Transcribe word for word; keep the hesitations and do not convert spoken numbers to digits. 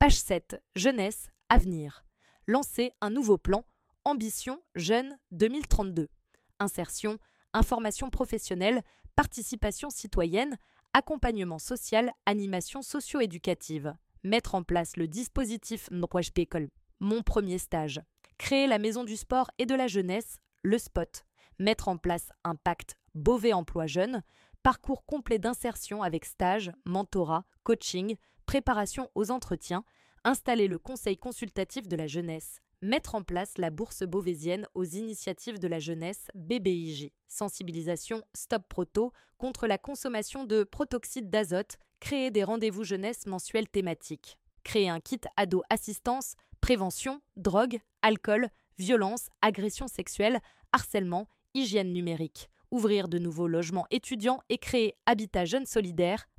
Page sept. Jeunesse, avenir. Lancer un nouveau plan. Ambition Jeunes deux mille trente-deux. Insertion, information professionnelle, participation citoyenne, accompagnement social, animation socio-éducative. Mettre en place le dispositif Mrwajp École. Mon premier stage. Créer la maison du sport et de la jeunesse, le spot. Mettre en place un pacte Beauvais Emploi Jeune. Parcours complet d'insertion avec stage, mentorat, coaching, préparation aux entretiens. Installer le conseil consultatif de la jeunesse. Mettre en place la bourse beauvaisienne aux initiatives de la jeunesse B B I J. Sensibilisation Stop Proto contre la consommation de protoxyde d'azote. Créer des rendez-vous jeunesse mensuels thématiques. Créer un kit ado assistance, prévention, drogue, alcool, violence, agression sexuelle, harcèlement, hygiène numérique. Ouvrir de nouveaux logements étudiants et créer Habitat Jeunes Solidaire.